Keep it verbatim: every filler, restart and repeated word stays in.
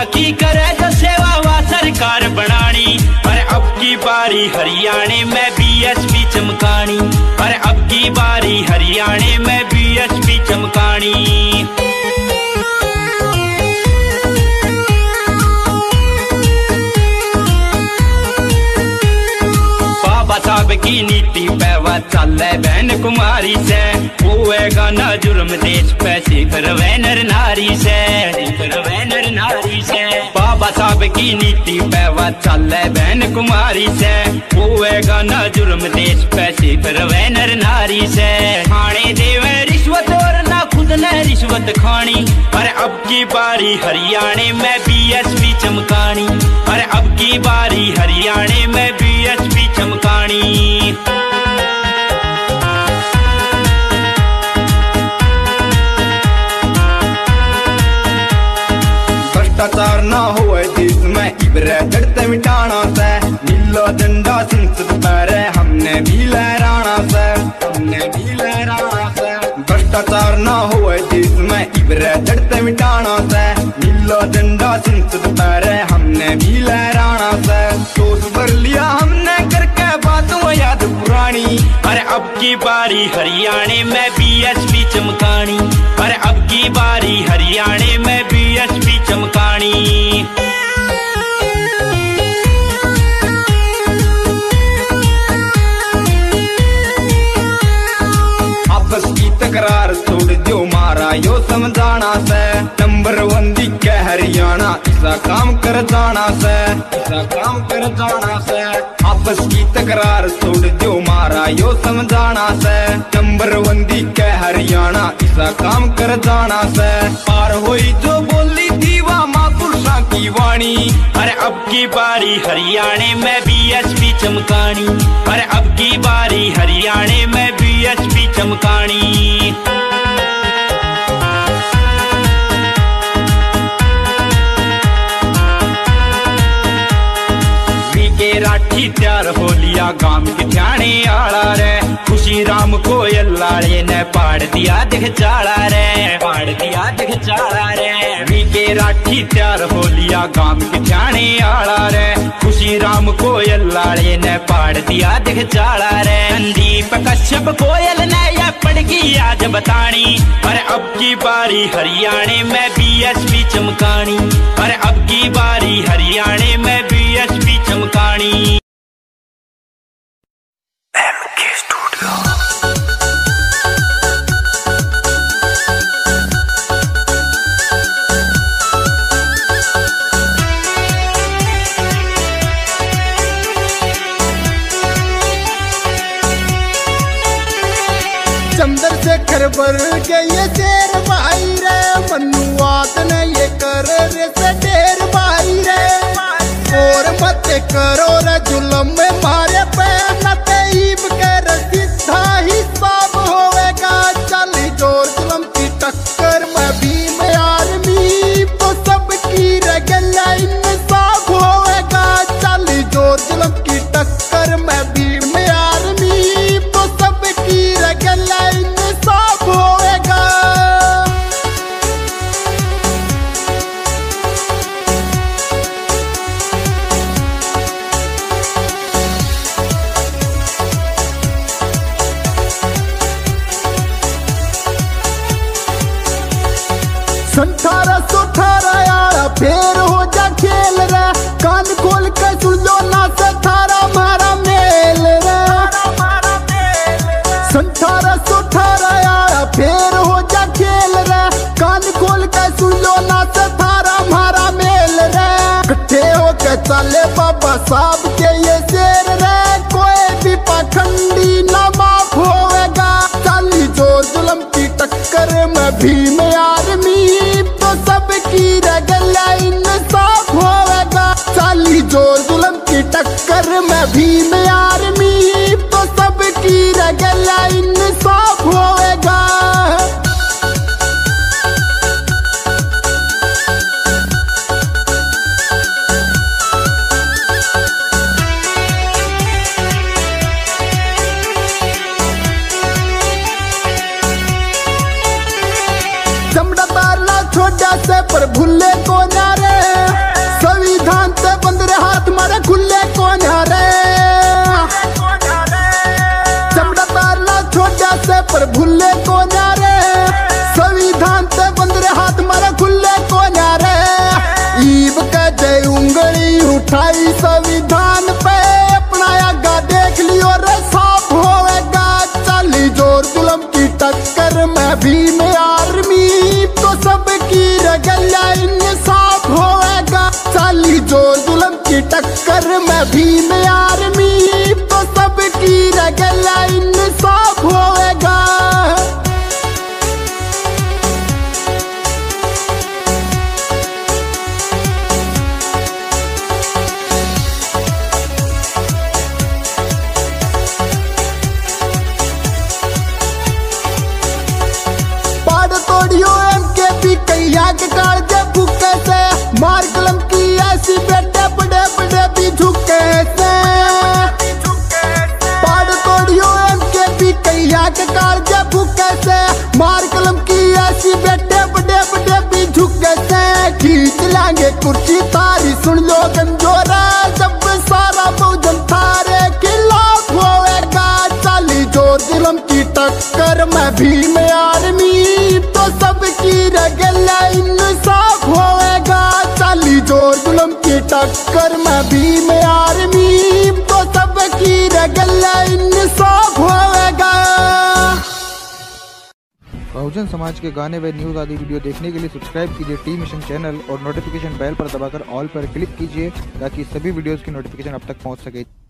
की करे जो सेवा वा सरकार बनानी। पर अब की बारी हरियाणा में बीएसपी चमकानी। पर अब की बारी हरियाणा में बीएसपी चमकानी। बाबा साहब की नीति पे वह चले बहन कुमारी से, होएगा ना जुर्म देश पे सिर्फ नर नारी से, सिर्फ नर नारी से। बाबा साहब की नीति पे वह चले बहन कुमारी से, होएगा ना जुर्म देश पे सिर्फ नर नारी से। खाने देवे रिश्वत और ना खुद ने रिश्वत खानी। पर अब की बारी हरियाणा में बीएसपी चमकानी। पर अब की बारी हरियाणा में बीएसपी चमकानी। भ्रष्टाचार ना हो देश में इबरे जड़ते मिटाना से, नीला झंडा संसद पर हमने भी लहराना से, हमने भी लहराना से। भ्रष्टाचार ना हो देश में इबरे जड़ते मिटाना से, नीला झंडा संसद पर हमने भी लहराना से। सोच भर लिया हमने करके बातों याद पुरानी। पर अब की बारी हरियाणा में बीएसपी चमकानी। पर अब की बारी हरियाणा में बीएसपी चमकानी। आपस की तकरार छोड़ जो मारा यो समझाना से, नंबर वन दिखे हरियाणा ऐसा काम कर जाना से, ऐसा काम कर जाना से। आपस की तकरार छोड़ जो मारा यो समझाना से, नंबर वन दिखे हरियाणा ऐसा काम कर जाना से। पार हुई जो बोली थी वह महापुरुषा की वाणी। पर अब की बारी हरियाणा में बीएसपी चमकानी। पर अब की बारी हरियाणा में बीएसपी चमकानी। राठी त्यार हो लिया गांव के ठाणे आला रे, खुशी राम को लाड़े ने पाड़ दिया दिख चाड़ा रे, पाड़ दिया दिख चाड़ा रे। वीके राठी त्यार हो लिया गांव के ठाणे आला रे, खुशी राम को लाड़े ने पाड़ दिया दिख चाड़ा रे। संदीप कश्यप कोयल ने यह पड़गी आज बतानी। पर अब की बारी हरियाणा में बीएसपी चमकानी। पर अब की बारी हरियाणा में बीएसपी चमकानी। MK studio. चंद्रशेखर वर्ग ये शेर भाई रे, मनुवाद ने ये कर रे से ढेर भाई रे। और मत करो रे जुलम में मारे पे नते ईब कर सीधा हिसाब होएगा। चली जोर जुलम की टक्कर में भीम आर्मी तो सबकी रगला इंसाफ होएगा। चली जोर जुलम की टक्कर में भीम आर्मी तो सबकी रगला इंसाफ होएगा। अठारह सौ अठारह आया फेर हो जा खेल रे, कान खोल के सुन लो ना से थारा मारा मेल रे। अठारह सौ अठारह आया फेर हो जा खेल रे, कान खोल के सुन लो ना से थारा मारा मेल रे। इकट्ठे होके चले बाबा साहब के ये शेर रे, कोई भी पाखंडी ना माफ होएगा। चाली जोर जुल्म की टक्कर में भीम आर्मी तो सबकी रगला इंसाफ होएगा। चाली जोर जुल्म की टक्कर में भीम आर्मी तो सबकी रगला इंसाफ होएगा। चमड़ा ताला छोटा से पर भूले को ना रे, टक्कर में भीम आर्मी तो सबकी रगला इंसाफ होएगा। पाड़ तोड़ियो एम के भी कैया के काल जे भूखे से मार कलम की ऐसी बेटे बड़े बड़े भी झुके से। पाड़ तोड़ियो एम के भी कैया के काल जे भूखे से मार कलम की ऐसी बेटे बड़े बड़े भी झुके से। खींच लांगे कुर्सी तारी सुन लो गंजोरा जब सारा बहुजन थारे खिलाफ होएगा। चाली जोर जुल्म की टक्कर में भीम आर्मी तो सबकी रगला इंसाफ होएगा। चाली जोर जुल्म की टक्कर में भीम आर्मी तो सबकी रगला इंसाफ होएगा। बहुजन समाज के गाने व न्यूज़ आदि वीडियो देखने के लिए सब्सक्राइब कीजिए टी मिशन चैनल और नोटिफिकेशन बेल पर दबाकर ऑल पर क्लिक कीजिए ताकि सभी वीडियोस की नोटिफिकेशन आप तक पहुंच सके।